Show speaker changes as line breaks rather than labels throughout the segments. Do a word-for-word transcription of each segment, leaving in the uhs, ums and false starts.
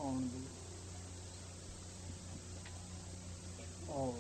होने दी और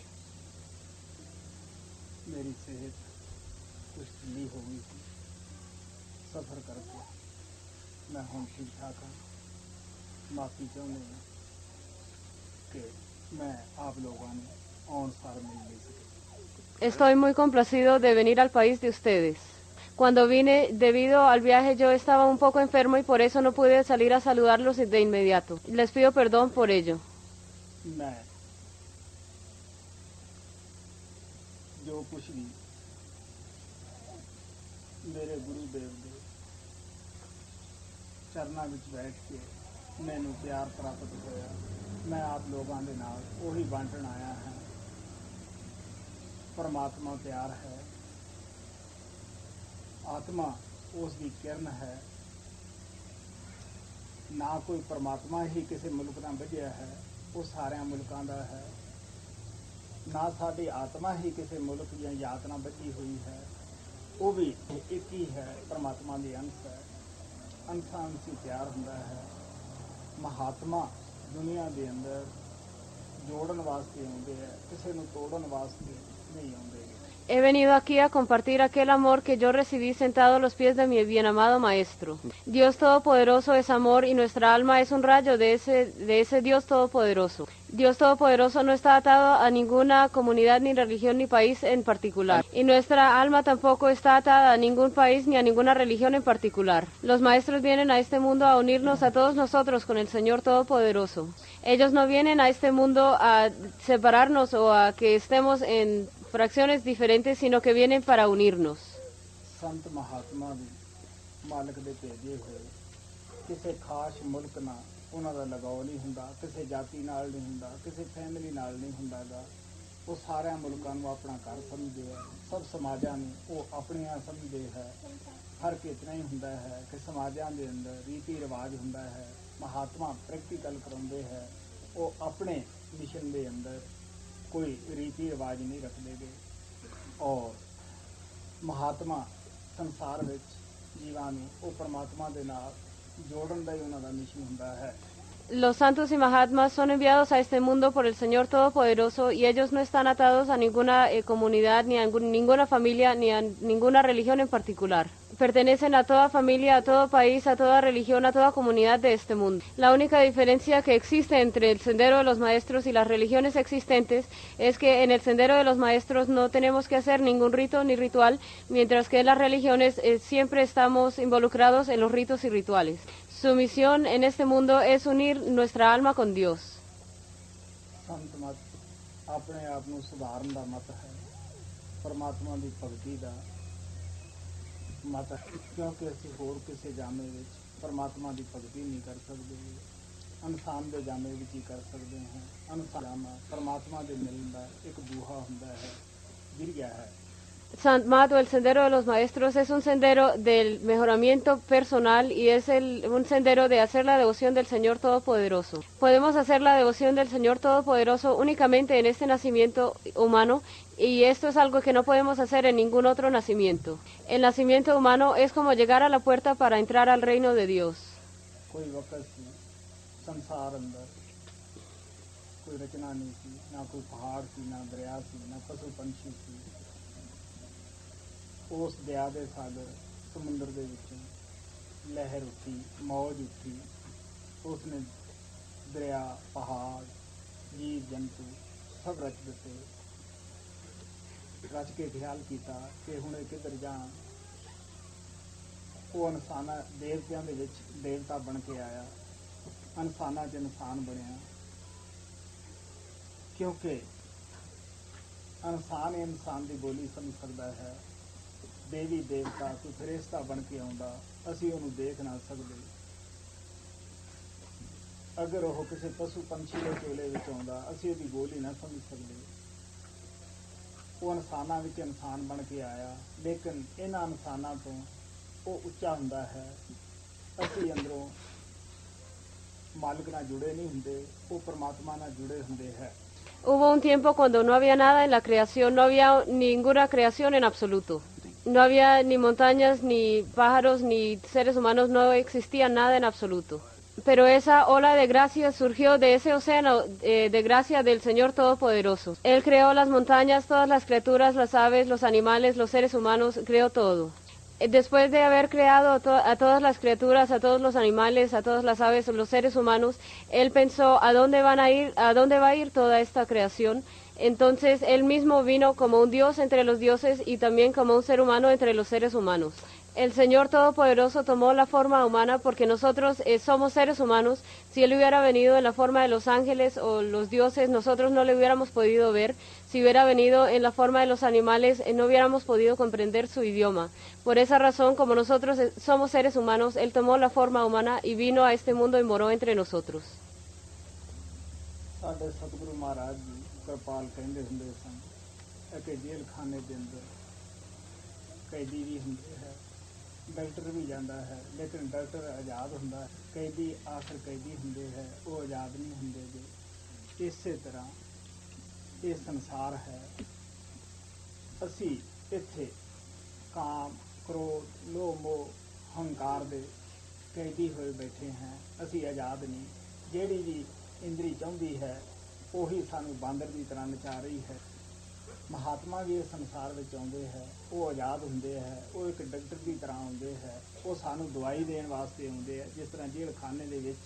मेरी सेहत कुछ ढीली हो गई थी। सफ़र करके मैं हम ठीक ठाक हाँ। माफ़ी चाहते हैं कि मैं आप लोगों ने आउण सार मिल नहीं सके।
Estoy muy complacido de venir al país de ustedes. Cuando vine, debido al viaje, yo estaba un poco enfermo y por eso no pude salir a saludarlos de inmediato. Les pido perdón por ello.
मैं जो कुछ भी मेरे गुरुदेव के चरणों में बैठ के मैनू प्यार प्राप्त होया, मैं आप लोगों के नाल वही बांटन आया है। परमात्मा प्यार है, आत्मा उसकी किरण है। ना कोई परमात्मा ही किसी मुल्क का वधिया है, वो सारे मुल्कों का है। ना साडी आत्मा ही किसी मुल्क या जात नाल बची हुई है, वो भी एक ही है, परमात्मा की अंश है। अंशां अंशी प्यार हुंदा है। महात्मा दुनिया के अंदर जोड़न वास्ते आउंदे है, किसी नूं तोड़न वास्ते नहीं आउंदे।
He venido aquí a compartir aquel amor que yo recibí sentado a los pies de mi bien amado Maestro. Dios Todopoderoso es amor y nuestra alma es un rayo de ese, de ese Dios Todopoderoso. Dios Todopoderoso no está atado a ninguna comunidad, ni religión, ni país en particular. Y nuestra alma tampoco está atada a ningún país ni a ninguna religión en particular. Los maestros vienen a este mundo a unirnos a todos nosotros con el Señor Todopoderoso. Ellos no vienen a este mundo a separarnos o a que estemos en fracciones diferentes, sino que vienen para unirnos.
संत महात्मा भी मालिक दे भेजे हुए किसी खास मुल्क ना उन्हां दा लगाव नहीं हुंदा, किसी जाति नाल नहीं हुंदा, किसी फैमिली नाल नहीं हुंदा गा। वो सारे मुल्कां नूं अपना घर समझदे है। सब समाजां नूं वो अपणियां समझदे है। फर्क इतना ही हुंदा है कि समाजां दे अंदर रीति रिवाज हुंदा है। महात्मा प्रैक्टिकल कराउंदे है। वो अपने मिशन दे अंदर कोई रीति रिवाज नहीं रखते गए और महात्मा संसार में जीवां नूं वो परमात्मा दे नाल जोड़न दा ही उन्हां दा मिशन हुंदा है।
Los santos y mahatmas son enviados a este mundo por el Señor Todopoderoso y ellos no están atados a ninguna eh, comunidad, ni a ninguna familia, ni a ninguna religión en particular. Pertenecen a toda familia, a todo país, a toda religión, a toda comunidad de este mundo. La única diferencia que existe entre el sendero de los maestros y las religiones existentes es que en el sendero de los maestros no tenemos que hacer ningún rito ni ritual, mientras que en las religiones eh, siempre estamos involucrados en los ritos y rituales. Su misión en este mundo es unir nuestra alma con Dios.
संत मत अपने आप नूं सुधारन दा मत है, परमात्मा दी भगती दा मत है, क्योंकि असीं होर किसी जामे विच परमात्मा दी भगती नहीं कर सकते। इंसान दे जामे विच ही कर सकते हैं। इंसान जामा परमात्मा दे मिलण दा एक बूहा हुंदा है, गिरिया है।
Sant Mat o el sendero de los maestros es un sendero del mejoramiento personal y es el, un sendero de hacer la devoción del Señor Todopoderoso. Podemos hacer la devoción del Señor Todopoderoso únicamente en este nacimiento humano y esto es algo que no podemos hacer en ningún otro nacimiento. El nacimiento humano es como llegar a la puerta para entrar al reino de Dios.
कोई वक़्त सी संसार अंदर कोई रचना नहीं सी, ना कोई पहाड़ सी, ना दरिया सी, ना पशु पंछी सी। उस दया दे सागर समुंदर दे विचों लहर उठी, मौज उठी। उसने दरिया, पहाड़, जीव जंतु सब रच दिते। रच के ख्याल किया कि हुण किधर जाण। वो इंसाना देवतियां दे विच देवता बन के आया, इंसाना च इंसान बनया, क्योंकि इंसान इंसान की बोली समझ सकता है। देवी देवता कोई फरिश्ता बन के आउंदा, असीं उहनूं देख ना सकदे। अगर वह किसी पशु पंछी के चोले विच आउंदा, असीं उहदी बोली ना समझ सकदे। वो इंसानां विच इंसान बन के आया, लेकिन इन्हां इंसानां तो वो उच्चा हुंदा है। असीं अंदरों मालिक नाल जुड़े नहीं हुंदे, वो परमात्मा नाल जुड़े हुंदे है।
Hubo un tiempo cuando no había nada en la creación, no había ninguna creación en absoluto. No había ni montañas, ni pájaros, ni seres humanos, no existía nada en absoluto. Pero esa ola de gracia surgió de ese océano eh, de gracia del Señor Todopoderoso. Él creó las montañas, todas las criaturas, las aves, los animales, los seres humanos, creó todo. Eh, Después de haber creado to a todas las criaturas, a todos los animales, a todas las aves, los seres humanos, Él pensó a dónde van a ir, a dónde va a ir toda esta creación. Entonces Él mismo vino como un Dios entre los dioses y también como un ser humano entre los seres humanos. El Señor Todopoderoso tomó la forma humana porque nosotros eh, somos seres humanos. Si Él hubiera venido en la forma de los ángeles o los dioses, nosotros no le hubiéramos podido ver. Si hubiera venido en la forma de los animales, eh, no hubiéramos podido comprender su idioma. Por esa razón, como nosotros eh, somos seres humanos, Él tomó la forma humana y vino a este mundo y moró entre nosotros.
ਸਾਡੇ ਸਤਿਗੁਰੂ ਮਹਾਰਾਜ ਜੀ ਕਿਰਪਾਲ ਕਹਿੰਦੇ ਹੁੰਦੇ ਸਨ ਕਿ ਜੇਲ੍ਹ ਖਾਨੇ ਦੇ ਅੰਦਰ ਕੈਦੀ ਵੀ ਹੁੰਦੇ ਹੈ, ਡਾਕਟਰ ਵੀ ਜਾਂਦਾ ਹੈ, ਲੇਕਿਨ ਡਾਕਟਰ ਆਜ਼ਾਦ ਹੁੰਦਾ ਹੈ, ਕੈਦੀ ਆਖਰ ਕੈਦੀ ਹੁੰਦੇ ਹੈ, ਉਹ ਆਜ਼ਾਦ ਨਹੀਂ ਹੁੰਦੇ ਜੀ। ਇਸੇ ਤਰ੍ਹਾਂ ਇਹ ਸੰਸਾਰ ਹੈ। ਅਸੀਂ ਇੱਥੇ ਕਾਮ, ਕ੍ਰੋਧ, ਲੋਭ, ਮੋਹ, ਹੰਕਾਰ ਦੇ ਕੈਦੀ ਹੋਏ ਬੈਠੇ ਹਾਂ। ਅਸੀਂ ਆਜ਼ਾਦ ਨਹੀਂ। ਜਿਹੜੀ ਵੀ ਇੰਦਰੀ ਚਾਹੁੰਦੀ ਹੈ ਉਹੀ ਸਾਨੂੰ ਬਾਂਦਰ ਦੀ ਤਰ੍ਹਾਂ ਨਚਾ ਰਹੀ ਹੈ। ਮਹਾਤਮਾ ਵੀ ਇਸ ਸੰਸਾਰ ਵਿੱਚ ਆਉਂਦੇ ਹੈ, ਉਹ ਆਜ਼ਾਦ ਹੁੰਦੇ ਹੈ, ਉਹ ਇੱਕ ਡਾਕਟਰ ਦੀ ਤਰ੍ਹਾਂ ਆਉਂਦੇ ਹੈ। ਉਹ ਸਾਨੂੰ ਦਵਾਈ ਦੇਣ ਵਾਸਤੇ ਆਉਂਦੇ ਹੈ। ਜਿਸ ਤਰ੍ਹਾਂ ਜੇਲ੍ਹ ਖਾਨੇ ਦੇ ਵਿੱਚ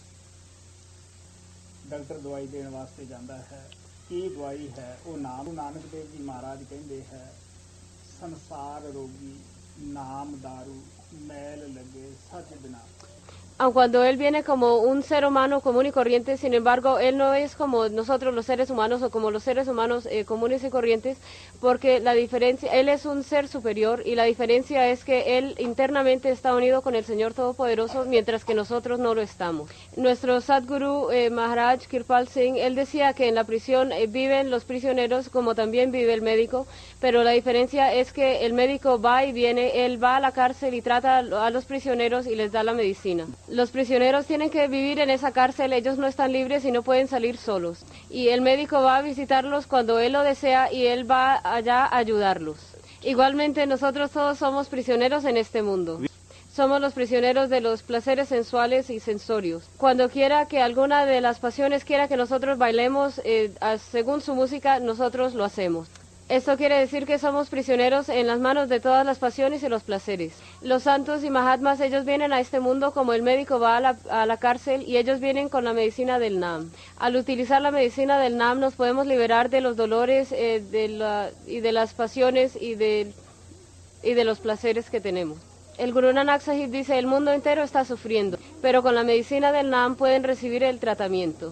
ਡਾਕਟਰ ਦਵਾਈ ਦੇਣ ਵਾਸਤੇ ਜਾਂਦਾ ਹੈ। ਕੀ ਦਵਾਈ ਹੈ? ਉਹ ਨਾਮ। ਨਾਨਕ ਦੇਵ ਜੀ ਮਹਾਰਾਜ ਕਹਿੰਦੇ ਹੈ, ਸੰਸਾਰ ਰੋਗੀ ਨਾਮ ਦਾਰੂ ਮੈਲ ਲੱਗੇ ਸੱਚ ਬਿਨਾ।
Aun cuando Él viene como un ser humano común y corriente, sin embargo, Él no es como nosotros los seres humanos o como los seres humanos eh, comunes y corrientes, porque la diferencia, Él es un ser superior y la diferencia es que Él internamente está unido con el Señor Todopoderoso, mientras que nosotros no lo estamos. Nuestro Sadguru eh, Maharaj Kirpal Singh, él decía que en la prisión eh, viven los prisioneros como también vive el médico, pero la diferencia es que el médico va y viene, él va a la cárcel y trata a los prisioneros y les da la medicina. Los prisioneros tienen que vivir en esa cárcel, ellos no están libres y no pueden salir solos. Y el médico va a visitarlos cuando él lo desea y él va allá a ayudarlos. Igualmente nosotros todos somos prisioneros en este mundo. Somos los prisioneros de los placeres sensuales y sensorios. Cuando quiera que alguna de las pasiones quiera que nosotros bailemos eh, a, según su música, nosotros lo hacemos. Esto quiere decir que somos prisioneros en las manos de todas las pasiones y los placeres. Los santos y mahatmas, ellos vienen a este mundo como el médico va a la, a la cárcel y ellos vienen con la medicina del Nam. Al utilizar la medicina del Nam nos podemos liberar de los dolores eh, de la, y de las pasiones y de, y de los placeres que tenemos. El Guru Nanak Sahib dice, el mundo entero está sufriendo, pero con la medicina del Nam pueden recibir el tratamiento.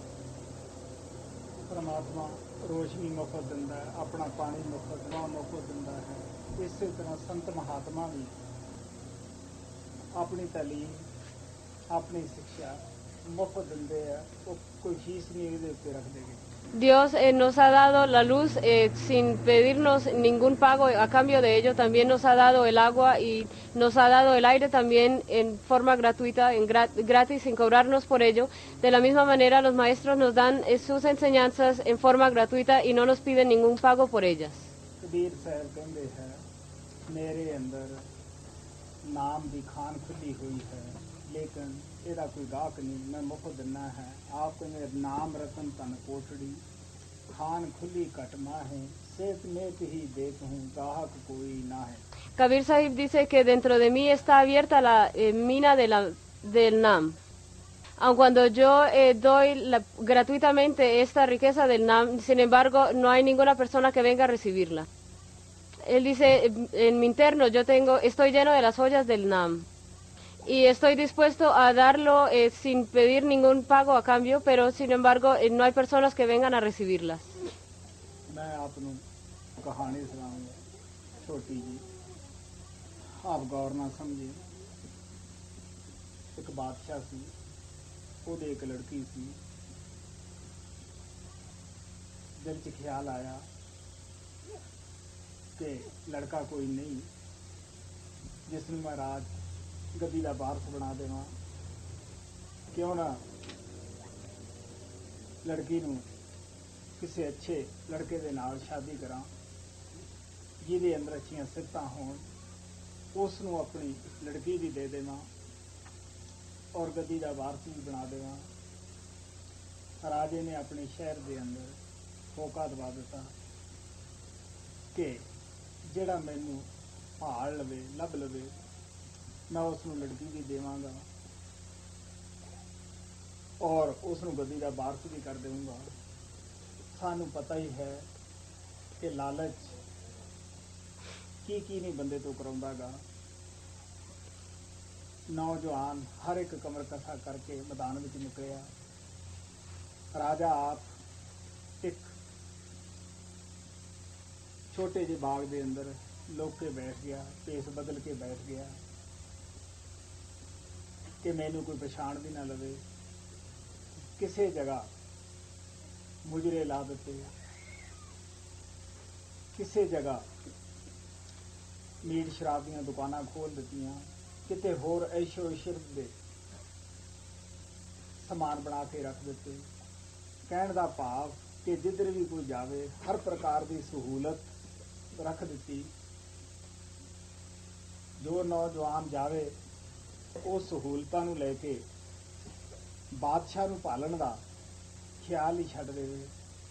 ਪਰਮਾਤਮਾ ਰੋਸ਼ਨੀ ਮੁਫਤ ਦਿੰਦਾ ਹੈ, ਆਪਣਾ ਪਾਣੀ ਮੁਫਤ ਦਿੰਦਾ ਮੁਫਤ ਦਿੰਦਾ ਹੈ। ਇਸੇ ਤਰ੍ਹਾਂ ਸੰਤ ਮਹਾਤਮਾ ਵੀ ਆਪਣੀ ਤਾਲੀਮ, ਆਪਣੀ ਸਿੱਖਿਆ ਮੁਫਤ ਦਿੰਦੇ ਆ। ਉਹ ਕੋਈ ਫੀਸ ਨਹੀਂ ਇਹਦੇ ਉੱਤੇ ਰੱਖਦੇ ਗੇ।
Dios eh, nos ha dado la luz eh, sin pedirnos ningún pago a cambio de ello. También nos ha dado el agua y nos ha dado el aire también en forma gratuita, en gra gratis, sin cobrarnos por ello. De la misma manera, los maestros nos dan eh, sus enseñanzas en forma gratuita y no nos piden ningún pago por ellas.
Kabir ਸਾਹਿਬ ਕਹਿੰਦੇ ਹੈ, ਮੇਰੇ ਅੰਦਰ ਨਾਮ ਦੀ ਖਾਨ ਖੁੱਲੀ ਹੋਈ ਹੈ, ਲੇਕਿਨ ਇਹਦਾ ਕੋਈ ਗਾਹਕ ਨਹੀਂ, ਮੈਂ ਮੁਫਤ ਦਿੰਨਾ ਹੈ। ਆਪ ਕਹਿੰਦੇ ਨਾਮ ਰਤਨ ਤਨ ਕੋਠੜੀ ਖਾਨ ਖੁੱਲੀ ਘਟ ਮਾਹੇ ਸੇਤ ਮੇਤ ਹੀ ਦੇਤ ਹੂੰ ਗਾਹਕ ਕੋਈ ਨਾ ਹੈ।
Kabir Sahib dice que dentro de mí está abierta la eh, mina de la, del Nam. Aun cuando yo eh, doy la, gratuitamente esta riqueza del Nam, sin embargo, no hay ninguna persona que venga a recibirla. Él dice, en mi interno yo tengo, estoy lleno de las joyas del Nam. Y estoy dispuesto a darlo eh, sin pedir ningún pago a cambio, pero sin embargo eh, no hay personas que vengan a recibirlas.
मैं आप ਨੂੰ ਕਹਾਣੀ ਸੁਣਾਉਂਗਾ ਛੋਟੀ ਜੀ, ਆਪ ਗੌਰ ਨਾਲ ਸਮਝੇ। ਇੱਕ ਬਾਦਸ਼ਾਹ ਸੀ, ਉਹਦੇ ਇੱਕ ਲੜਕੀ ਸੀ। ਦਿਲ 'ਚ ਖਿਆਲ ਆਇਆ ਕਿ ਲੜਕਾ ਕੋਈ ਨਹੀਂ ਜਿਸ ਨੂੰ ਮੈਂ ਰਾਜ ਗੱਦੀ ਦਾ ਵਾਰਸ ਬਣਾ ਦੇਵਾਂ। ਕਿਉਂ ਨਾ ਲੜਕੀ ਨੂੰ ਕਿਸੇ ਅੱਛੇ ਲੜਕੇ ਦੇ ਨਾਲ ਸ਼ਾਦੀ ਕਰਾਂ ਜਿਹਦੇ ਅੰਦਰ ਅੱਛੀਆਂ ਸਿਫਤਾਂ ਹੋਣ, ਉਸ ਨੂੰ ਆਪਣੀ ਲੜਕੀ ਵੀ ਦੇ ਦੇਵਾਂ। ਔਰ ਗੱਦੀ ਦਾ ਵਾਰਸ ਵੀ ਬਣਾ ਦੇਵਾਂ। ਰਾਜੇ ਨੇ ਆਪਣੇ ਸ਼ਹਿਰ ਦੇ ਅੰਦਰ ਹੋਕਾ ਦਵਾ ਦਿੱਤਾ ਕਿ ਜਿਹੜਾ ਮੈਨੂੰ ਭਾਲ ਲਵੇ, ਲੱਭ ਲਵੇ, ਮੈਂ ਉਸ ਨੂੰ ਲੜਕੀ ਵੀ ਦੇਵਾਂਗਾ ਔਰ ਉਸ ਨੂੰ ਗੱਦੀ ਦਾ ਵਾਰਸ ਵੀ ਕਰ ਦੇਵਾਂਗਾ। ਸਾਨੂੰ ਪਤਾ ਹੀ ਹੈ ਕਿ ਲਾਲਚ ਕੀ ਕੀ ਨਹੀਂ ਬੰਦੇ ਤੋਂ ਕਰਾਉਂਦਾ ਗਾ। ਨੌਜਵਾਨ ਹਰ ਇੱਕ ਕਮਰ ਕਸਾ ਕਰਕੇ ਮੈਦਾਨ ਵਿੱਚ ਨਿਕਲਿਆ। ਰਾਜਾ ਆਪ ਇੱਕ ਛੋਟੇ ਜਿਹੇ ਬਾਗ ਦੇ ਅੰਦਰ ਲੁਕ ਕੇ ਬੈਠ ਗਿਆ, ਭੇਸ ਬਦਲ ਕੇ ਬੈਠ ਗਿਆ ਕਿ ਮੈਨੂੰ ਕੋਈ ਪਛਾਣ ਵੀ ਨਾ ਲਵੇ। ਕਿਸੇ ਜਗ੍ਹਾ ਮੁਜਰੇ ਲਾ ਦਿੱਤੇ, ਕਿਸੇ ਜਗ੍ਹਾ ਮੀਟ ਸ਼ਰਾਬ ਦੀਆਂ ਦੁਕਾਨਾਂ ਖੋਲ੍ਹ ਦਿੱਤੀਆਂ, ਕਿਤੇ ਹੋਰ ਐਸ਼ੋ ਇਸ਼ਰਤ ਦੇ ਸਮਾਨ ਬਣਾ ਕੇ ਰੱਖ ਦਿੱਤੇ। ਕਹਿਣ ਦਾ ਭਾਵ ਕਿ ਜਿੱਧਰ ਵੀ ਕੋਈ ਜਾਵੇ ਹਰ ਪ੍ਰਕਾਰ ਦੀ ਸਹੂਲਤ ਰੱਖ ਦਿੱਤੀ। ਜੋ ਨੌਜਵਾਨ ਜਾਵੇ ਉਹ ਸਹੂਲਤਾਂ ਨੂੰ ਲੈ ਕੇ ਬਾਦਸ਼ਾਹ ਨੂੰ ਭਾਲਣ ਦਾ ਖਿਆਲ ਹੀ ਛੱਡ ਦੇਵੇ।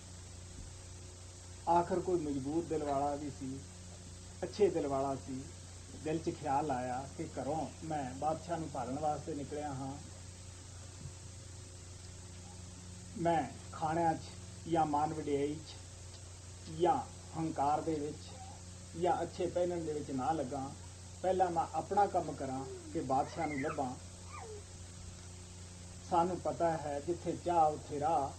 ਆਖਰ ਕੋਈ ਮਜ਼ਬੂਤ ਦਿਲ ਵਾਲਾ ਵੀ ਸੀ, ਅੱਛੇ ਦਿਲ ਵਾਲਾ ਸੀ। ਦਿਲ 'ਚ ਖਿਆਲ ਆਇਆ ਕਿ ਘਰੋਂ ਮੈਂ ਬਾਦਸ਼ਾਹ ਨੂੰ ਭਾਲਣ ਵਾਸਤੇ ਨਿਕਲਿਆ ਹਾਂ, ਮੈਂ ਖਾਣਿਆਂ 'ਚ ਜਾਂ ਮਾਨ ਵਡਿਆਈ 'ਚ ਜਾਂ ਹੰਕਾਰ ਦੇ ਵਿੱਚ ਜਾਂ ਅੱਛੇ ਪਹਿਨਣ ਦੇ ਵਿੱਚ ਨਾ ਲੱਗਾ। ਪਹਿਲਾਂ ਮੈਂ ਆਪਣਾ ਕੰਮ ਕਰਾਂ ਕਿ ਬਾਦਸ਼ਾਹ ਨੂੰ ਲੱਭਾਂ। ਸਾਨੂੰ ਪਤਾ ਹੈ ਜਿੱਥੇ ਚਾਹ ਉੱਥੇ ਰਾਹ।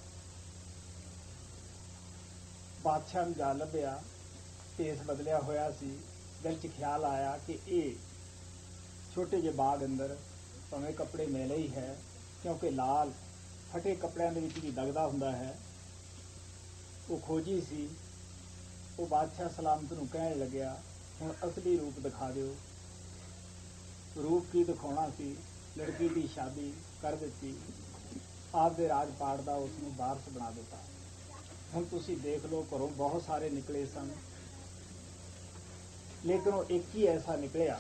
ਬਾਦਸ਼ਾਹ ਨੂੰ ਜਾ ਲੱਭਿਆ, ਭੇਸ ਬਦਲਿਆ ਹੋਇਆ ਸੀ। ਦਿਲ 'ਚ ਖਿਆਲ ਆਇਆ ਕਿ ਇਹ ਛੋਟੇ ਜਿਹੇ ਬਾਗ ਅੰਦਰ ਭਾਵੇਂ ਕੱਪੜੇ ਮੈਲੇ ਹੀ ਹੈ, ਕਿਉਂਕਿ ਲਾਲ ਫਟੇ ਕੱਪੜਿਆਂ ਦੇ ਵਿੱਚ ਵੀ ਦਗਦਾ ਹੁੰਦਾ ਹੈ। ਉਹ ਖੋਜੀ ਸੀ। ਉਹ ਬਾਦਸ਼ਾਹ ਸਲਾਮਤ ਨੂੰ ਕਹਿਣ ਲੱਗਿਆ, ਹੁਣ ਅਸਲੀ ਰੂਪ ਦਿਖਾ ਦਿਓ। ਰੂਪ ਕੀ ਦਿਖਾਉਣਾ ਸੀ? ਲੜਕੀ ਦੀ ਸ਼ਾਦੀ ਕਰ ਦਿੱਤੀ, ਆਪਦੇ ਰਾਜਪਾਟ ਦਾ ਉਸ ਨੂੰ ਵਾਰਸ ਬਣਾ ਦਿੱਤਾ। ਹੁਣ ਤੁਸੀਂ ਦੇਖ ਲਓ, ਘਰੋਂ ਬਹੁਤ ਸਾਰੇ ਨਿਕਲੇ ਸਨ, ਲੇਕਿਨ ਉਹ ਇੱਕ ਹੀ ਐਸਾ ਨਿਕਲਿਆ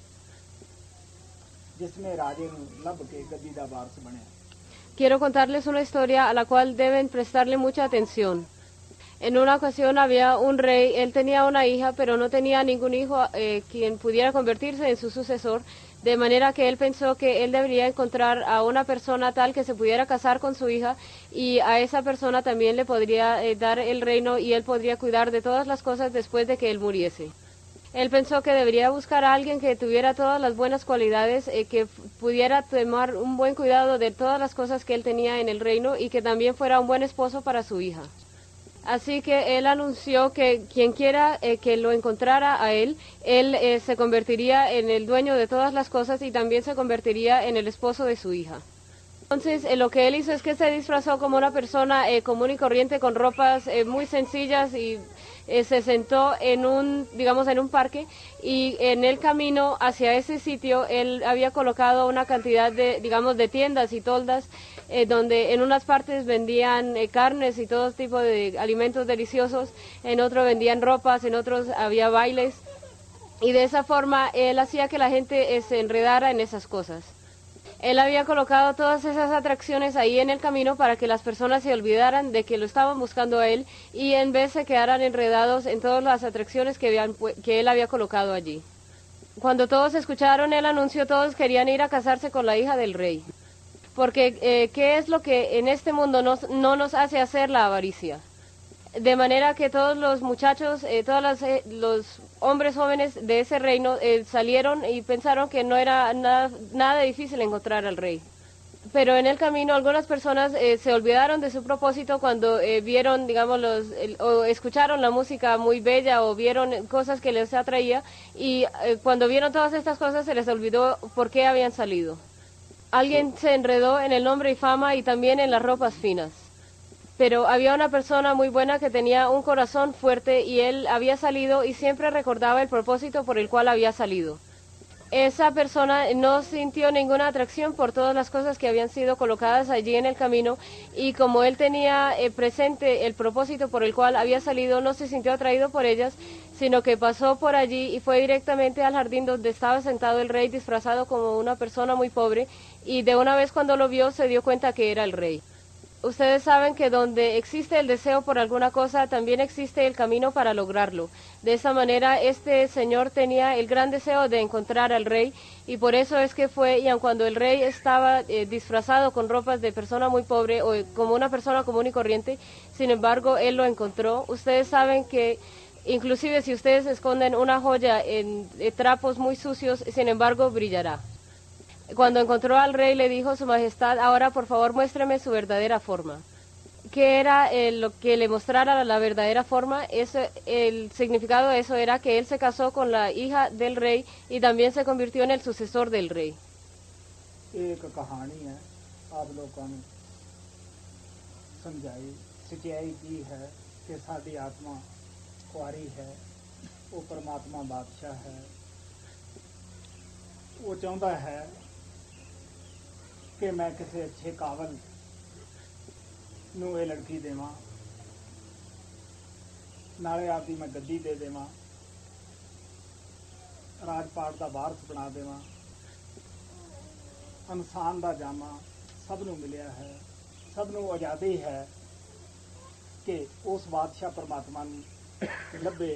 ਜਿਸਨੇ ਰਾਜੇ ਨੂੰ ਲੱਭ ਕੇ ਗੱਦੀ ਦਾ ਵਾਰਸ ਬਣਿਆ।
Quiero contarles una historia a la cual deben prestarle mucha atención. En una ocasión había un rey, él tenía una hija, pero no tenía ningún hijo eh, quien pudiera convertirse en su sucesor, de manera que él pensó que él debería encontrar a una persona tal que se pudiera casar con su hija y a esa persona también le podría eh, dar el reino y él podría cuidar de todas las cosas después de que él muriese. Él pensó que debería buscar a alguien que tuviera todas las buenas cualidades, eh, que pudiera tomar un buen cuidado de todas las cosas que él tenía en el reino y que también fuera un buen esposo para su hija. Así que él anunció que quien quiera eh, que lo encontrara a él, él eh, se convertiría en el dueño de todas las cosas y también se convertiría en el esposo de su hija. Entonces eh, lo que él hizo es que se disfrazó como una persona eh, común y corriente con ropas eh, muy sencillas y eh, se sentó en un, digamos, en un parque y en el camino hacia ese sitio él había colocado una cantidad de, digamos, de tiendas y toldas eh, donde en unas partes vendían eh, carnes y todo tipo de alimentos deliciosos, en otros vendían ropas, en otros había bailes y de esa forma él hacía que la gente eh, se enredara en esas cosas. Él había colocado todas esas atracciones ahí en el camino para que las personas se olvidaran de que lo estaban buscando a él y en vez se quedaran enredados en todas las atracciones que, habían, que él había colocado allí. Cuando todos escucharon el anuncio, todos querían ir a casarse con la hija del rey. Porque, eh, ¿qué es lo que en este mundo nos, no nos hace hacer la avaricia? De manera que todos los muchachos, eh, todos los, eh, los hombres jóvenes de ese reino eh, salieron y pensaron que no era nada, nada difícil encontrar al rey. Pero en el camino algunas personas eh, se olvidaron de su propósito cuando eh, vieron, digamos, los, el, o escucharon la música muy bella o vieron cosas que les atraía y eh, cuando vieron todas estas cosas se les olvidó por qué habían salido. Alguien se enredó en el nombre y fama y también en las ropas finas. Pero había una persona muy buena que tenía un corazón fuerte y él había salido y siempre recordaba el propósito por el cual había salido. esa persona no sintió ninguna atracción por todas las cosas que habían sido colocadas allí en el camino, y como él tenía eh, presente el propósito por el cual había salido, no se sintió atraído por ellas, sino que pasó por allí y fue directamente al jardín donde estaba sentado el rey disfrazado como una persona muy pobre, y de una vez cuando lo vio se dio cuenta que era el rey. Ustedes saben que donde existe el deseo por alguna cosa, también existe el camino para lograrlo. De esa manera, este señor tenía el gran deseo de encontrar al rey, y por eso es que fue, y aun cuando el rey estaba eh, disfrazado con ropas de persona muy pobre o como una persona común y corriente, sin embargo, él lo encontró. Ustedes saben que inclusive si ustedes esconden una joya en eh, trapos muy sucios, sin embargo, brillará. Cuando encontró al rey, le dijo: Su Majestad, ahora por favor muéstreme su verdadera forma. ¿Qué era eh, lo que le mostrara la verdadera forma? Eso, el significado de eso era que él se casó con la hija del rey y también se convirtió en el sucesor del rey.
एक कहानी है, आप लोगों ने समझाई सच्चाई की है कि साडी आत्मा कुआरी है, वो परमात्मा बादशाह है, वो चाहता है कि मैं किसी अच्छे काबल ਨੂੰ ਇਹ ਲੜਕੀ ਦੇਵਾਂ, ਨਾਲੇ ਆਪਦੀ ਮੈਂ ਗੱਦੀ ਦੇ ਦੇਵਾਂ, ਰਾਜਪਾਟ ਦਾ ਵਾਰਸ ਬਣਾ ਦੇਵਾਂ। ਇਨਸਾਨ ਦਾ ਜਾਮਾ ਸਭ ਨੂੰ ਮਿਲਿਆ ਹੈ, ਸਭ ਨੂੰ ਆਜ਼ਾਦੀ ਹੈ ਕਿ ਉਸ ਬਾਦਸ਼ਾਹ ਪਰਮਾਤਮਾ ਨੂੰ ਲੱਭੇ।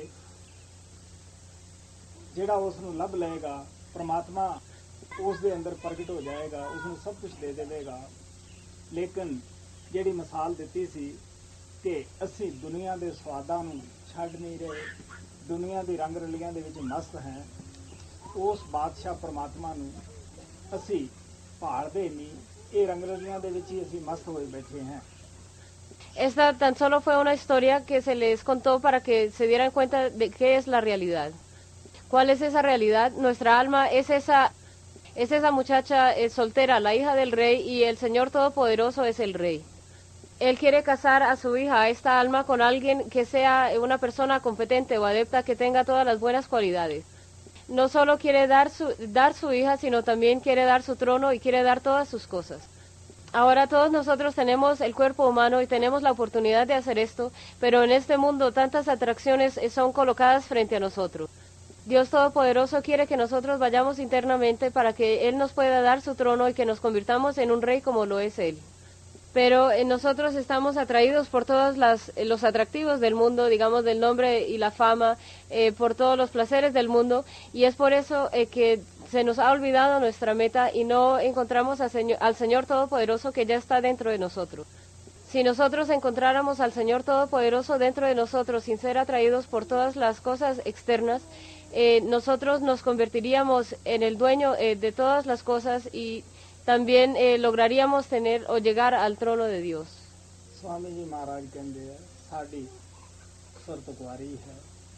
ਜਿਹੜਾ ਉਸ ਨੂੰ ਲੱਭ ਲਏਗਾ, ਪਰਮਾਤਮਾ ਉਸ ਦੇ ਅੰਦਰ ਪ੍ਰਗਟ ਹੋ ਜਾਏਗਾ, ਉਸ ਨੂੰ ਸਭ ਕੁਝ ਦੇ ਦੇਵੇਗਾ। ਲੇਕਿਨ ਜਿਹੜੀ ਮਿਸਾਲ ਦਿੱਤੀ ਸੀ ਕਿ ਅਸੀਂ ਦੁਨੀਆ ਦੇ ਸਵਾਦਾਂ ਨੂੰ ਛੱਡ ਨਹੀਂ ਰਹੇ, ਦੁਨੀਆ ਦੀ ਰੰਗ ਰਲੀਆਂ ਦੇ ਵਿੱਚ ਮਸਤ ਹੈ, ਉਸ ਬਾਦਸ਼ਾਹ ਪਰਮਾਤਮਾ ਨੂੰ ਅਸੀਂ ਭਾਲਦੇ ਨਹੀਂ, ਇਹ ਰੰਗ ਰਲੀਆਂ ਦੇ ਵਿੱਚ ਹੀ ਅਸੀਂ ਮਸਤ ਹੋਏ ਬੈਠੇ ਹਾਂ।
Esta tan solo fue una historia que se les contó para que se dieran cuenta de qué es la realidad. ¿Cuál es esa realidad? Nuestra alma es esa, es esa muchacha eh, soltera, la hija del rey, y el Señor Todopoderoso es el rey. Él quiere casar a su hija, a esta alma, con alguien que sea una persona competente o adepta, que tenga todas las buenas cualidades. No solo quiere dar su, dar su hija, sino también quiere dar su trono y quiere dar todas sus cosas. Ahora todos nosotros tenemos el cuerpo humano y tenemos la oportunidad de hacer esto, pero en este mundo tantas atracciones son colocadas frente a nosotros. Dios Todopoderoso quiere que nosotros vayamos internamente para que Él nos pueda dar su trono y que nos convirtamos en un rey como lo es Él. Pero eh, nosotros estamos atraídos por todos las, eh, los atractivos del mundo, digamos, del nombre y la fama, eh, por todos los placeres del mundo, y es por eso eh, que se nos ha olvidado nuestra meta y no encontramos a señor, al Señor Todopoderoso que ya está dentro de nosotros. Si nosotros encontráramos al Señor Todopoderoso dentro de nosotros sin ser atraídos por todas las cosas externas, eh, nosotros nos convertiríamos en el dueño eh, de todas las cosas y también eh, lograríamos tener o llegar al trono de Dios.
Swami जी महाराज कहते हैं साड़ी सुरत कुआरी है।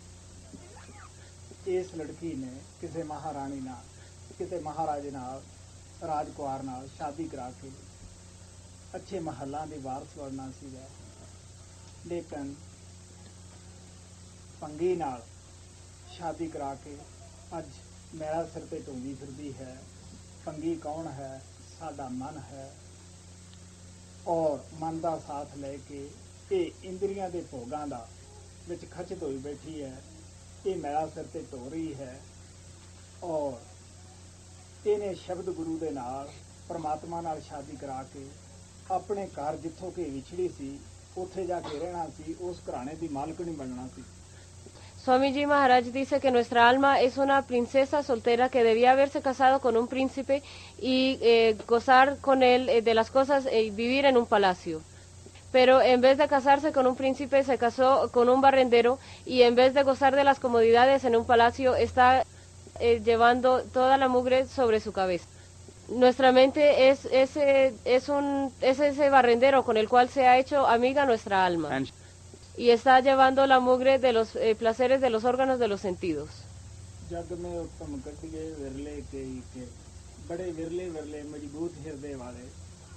इस लड़की ने किसी महारानी नाल किसी महाराजे नाल राजकुमार नाल शादी करा के अच्छे महलों की वारस बनना सीगा, लेकिन पंगी नाल शादी करा के अज मेरा सिर पे ढूंढी फिरदी है। पंगी कौन है? साडा मन है, और मन का साथ लेके ये इंद्रियां दे भोगां दा विच खचत होई बैठी है। ये मेरा सिर ते ढो रही है, और इहने शब्द गुरु दे नाल परमात्मा नाल शादी करा के अपने घर जिथों के विछड़ी सी उत्थे जाके रहना सी, उस घराने दी मालकनी बनना सी।
Swami Ji Maharaj dice que nuestra alma es una princesa soltera que debía haberse casado con un príncipe y eh, gozar con él eh, de las cosas y eh, vivir en un palacio. Pero en vez de casarse con un príncipe se casó con un barrendero, y en vez de gozar de las comodidades en un palacio está eh, llevando toda la mugre sobre su cabeza. Nuestra mente es ese, es, un, es ese barrendero con el cual se ha hecho amiga nuestra alma. And y está llevando la mugre de los eh, placeres de los órganos de los sentidos.
जग में उत्तम कटिए विरले के के बड़े विरले विरले मजबूत हृदय वाले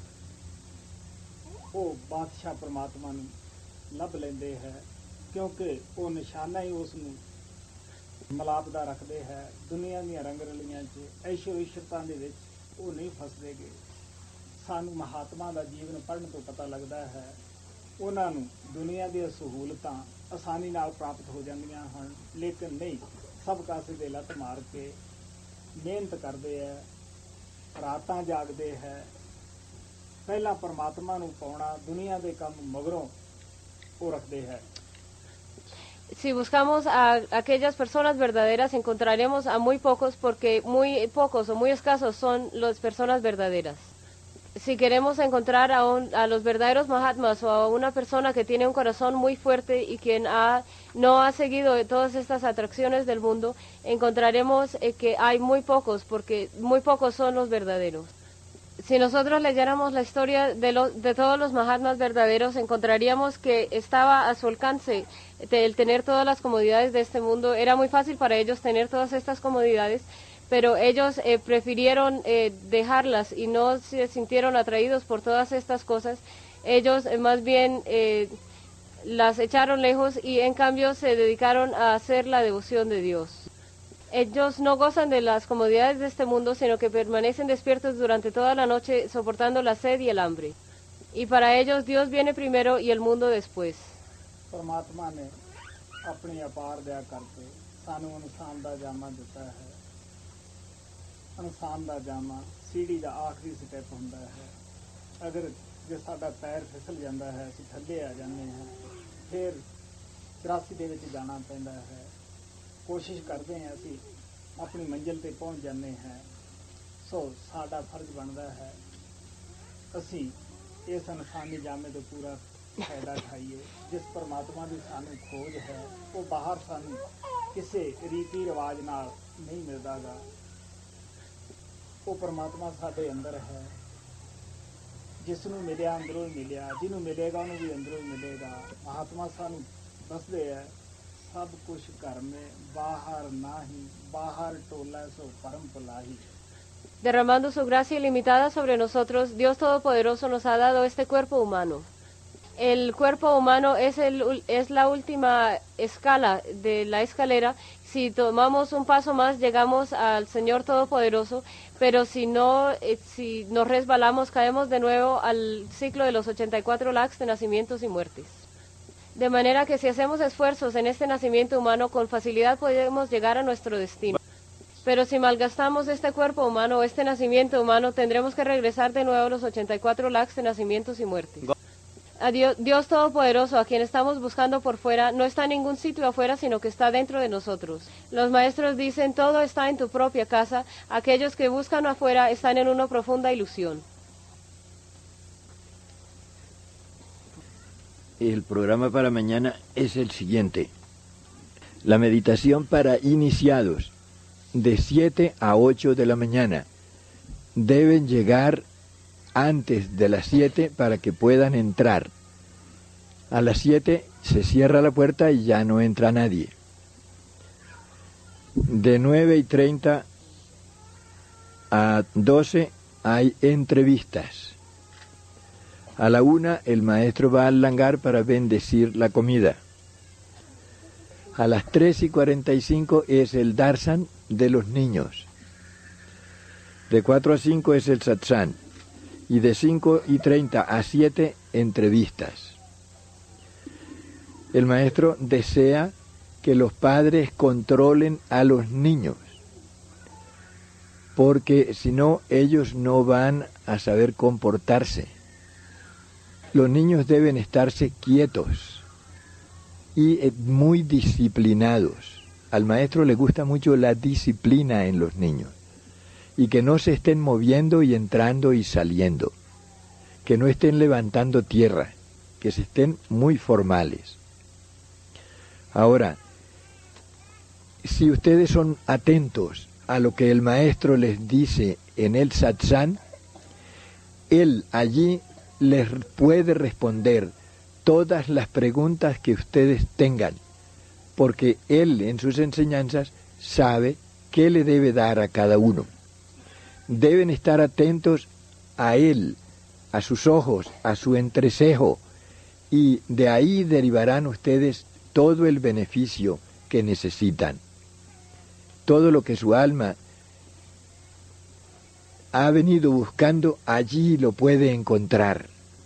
वो बादशाह परमात्मा ਨੂੰ ਲੱਭ ਲੈਂਦੇ ਹੈ, क्योंकि वो निशाना ही उसਨੂੰ ਮਲਾਪਦਾ ਰੱਖਦੇ ਹੈ, ਦੁਨੀਆ ਦੀਆਂ ਰੰਗ ਰਲੀਆਂ 'ਚ ਐਸ਼ੋ ਇਸ਼ਰਤਾਂ ਦੇ ਵਿੱਚ ਉਹ ਨਹੀਂ ਫਸਦੇ ਗੇ। ਸਾਨੂੰ ਮਹਾਤਮਾ ਦਾ ਜੀਵਨ ਪੜ੍ਹਨ ਤੋਂ ਪਤਾ ਲੱਗਦਾ ਹੈ ਉਹਨਾਂ ਨੂੰ ਦੁਨੀਆ ਦੀਆਂ ਸਹੂਲਤਾਂ ਆਸਾਨੀ ਨਾਲ ਪ੍ਰਾਪਤ ਹੋ ਜਾਂਦੀਆਂ ਹਨ, ਲੇਕਿਨ ਨਹੀਂ, ਸਭ ਕਾਸੇ ਦੇ ਲੱਤ ਮਾਰ ਕੇ ਮਿਹਨਤ ਕਰਦੇ ਹੈ, ਰਾਤਾਂ ਜਾਗਦੇ ਹੈ। ਪਹਿਲਾਂ ਪਰਮਾਤਮਾ ਨੂੰ ਪਾਉਣਾ, ਦੁਨੀਆ ਦੇ ਕੰਮ ਮਗਰੋਂ ਉਹ ਰੱਖਦੇ ਹੈ।
Si buscamos a aquellas personas verdaderas, encontraremos a muy pocos, porque muy pocos o muy escasos son las personas verdaderas. Si queremos encontrar a, un, a los verdaderos Mahatmas o a una persona que tiene un corazón muy fuerte y quien ha, no ha seguido todas estas atracciones del mundo, encontraremos eh, que hay muy pocos, porque muy pocos son los verdaderos. Si nosotros leyéramos la historia de, lo, de todos los Mahatmas verdaderos, encontraríamos que estaba a su alcance el tener todas las comodidades de este mundo. Era muy fácil para ellos tener todas estas comodidades, pero ellos eh, prefirieron eh, dejarlas y no se sintieron atraídos por todas estas cosas. Ellos eh, más bien eh, las echaron lejos y en cambio se dedicaron a hacer la devoción de Dios. Ellos no gozan de las comodidades de este mundo, sino que permanecen despiertos durante toda la noche soportando la sed y el hambre. Y para ellos Dios viene primero y el mundo después.
परमात्मा ने अपनी अपार दया करके सानू इंसान दा जामा दिता है। इंसान दा जामा सीढ़ी दा आखिरी स्टेप हुंदा है। अगर जे साडा पैर फिसल जाता है, असीं थल्ले आ जाते हैं, फिर चौरासी दे विच जाना पैंदा है। कोशिश करते हैं असीं अपनी मंजिल ते पहुँच जाते हैं। सो साडा फर्ज बनता है असीं इस इंसानी जामे तो पूरा फायदा उठाइए। जिस परमात्मा की सानू खोज है वो बाहर सानू किसी रीति रिवाज नाल नहीं मिलता गा। वो परमात्मा साडे अंदर है। जिसनू मिलिया अंदरों ही मिलिया, जिन्हों मिलेगा उन्होंने भी अंदरों ही मिलेगा। महात्मा सानू दसदे है सब कुछ घर में, बाहर नाही, बाहर टोला सो परम पलाही।
Derramando su gracia ilimitada sobre nosotros, Dios Todopoderoso nos ha dado este cuerpo humano. El cuerpo humano es, el, es la última escala de la escalera. Si tomamos un paso más, llegamos al Señor Todopoderoso, pero si no, eh, si nos resbalamos, caemos de nuevo al ciclo de los ochenta y cuatro lakhs de nacimientos y muertes. De manera que si hacemos esfuerzos en este nacimiento humano, con facilidad podemos llegar a nuestro destino. Pero si malgastamos este cuerpo humano o este nacimiento humano, tendremos que regresar de nuevo a los ochenta y cuatro lakhs de nacimientos y muertes. A Dios, Dios Todopoderoso, a quien estamos buscando por fuera, no está en ningún sitio afuera, sino que está dentro de nosotros. Los maestros dicen, todo está en tu propia casa. Aquellos que buscan afuera están en una profunda ilusión.
El programa para mañana es el siguiente. La meditación para iniciados, de siete a ocho de la mañana. Deben llegar antes de las siete para que puedan entrar. A las siete se cierra la puerta y ya no entra nadie. De nueve y treinta a doce hay entrevistas. A la una el maestro va al hangar para bendecir la comida. A las tres y cuarenta y cinco es el darshan de los niños. De cuatro a cinco es el satsang. Y de cinco y treinta a siete, entrevistas. El maestro desea que los padres controlen a los niños, porque si no, ellos no van a saber comportarse. Los niños deben estarse quietos y muy disciplinados. Al maestro le gusta mucho la disciplina en los niños. Y que no se estén moviendo y entrando y saliendo, que no estén levantando tierra, que se estén muy formales. Ahora, si ustedes son atentos a lo que el maestro les dice en el satsang, él allí les puede responder todas las preguntas que ustedes tengan, porque él en sus enseñanzas sabe qué le debe dar a cada uno. Deben estar atentos a él, a sus ojos, a su entrecejo, y de ahí derivarán ustedes todo el beneficio que necesitan. todo lo que su alma ha venido buscando, allí lo puede encontrar.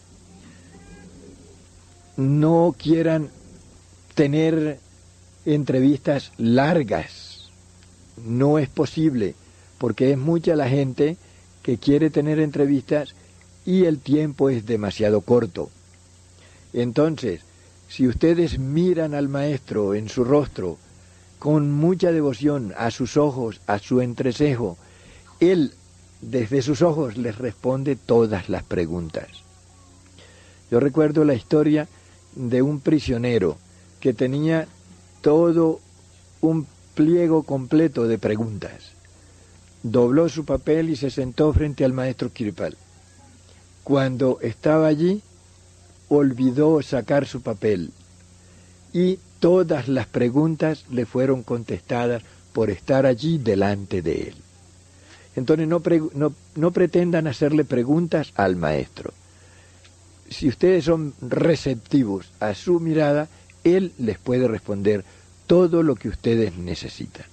No quieran tener entrevistas largas, no es posible, porque es mucha la gente que quiere tener entrevistas y el tiempo es demasiado corto. Entonces, si ustedes miran al maestro en su rostro, con mucha devoción, a sus ojos, a su entrecejo, él desde sus ojos les responde todas las preguntas. Yo recuerdo la historia de un prisionero que tenía todo un pliego completo de preguntas. Dobló su papel y se sentó frente al maestro Kirpal. Cuando estaba allí, olvidó sacar su papel y todas las preguntas le fueron contestadas por estar allí delante de él. Entonces no, pre, no, no pretendan hacerle preguntas al maestro. Si ustedes son receptivos a su mirada, él les puede responder todo lo que ustedes necesitan.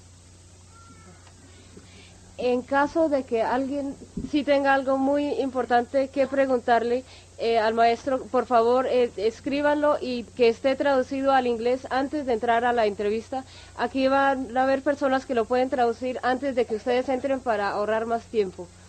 En caso de que alguien sí tenga algo muy importante que preguntarle eh, al maestro, por favor eh, escríbanlo y que esté traducido al inglés antes de entrar a la entrevista. Aquí van a haber personas que lo pueden traducir antes de que ustedes entren para ahorrar más tiempo.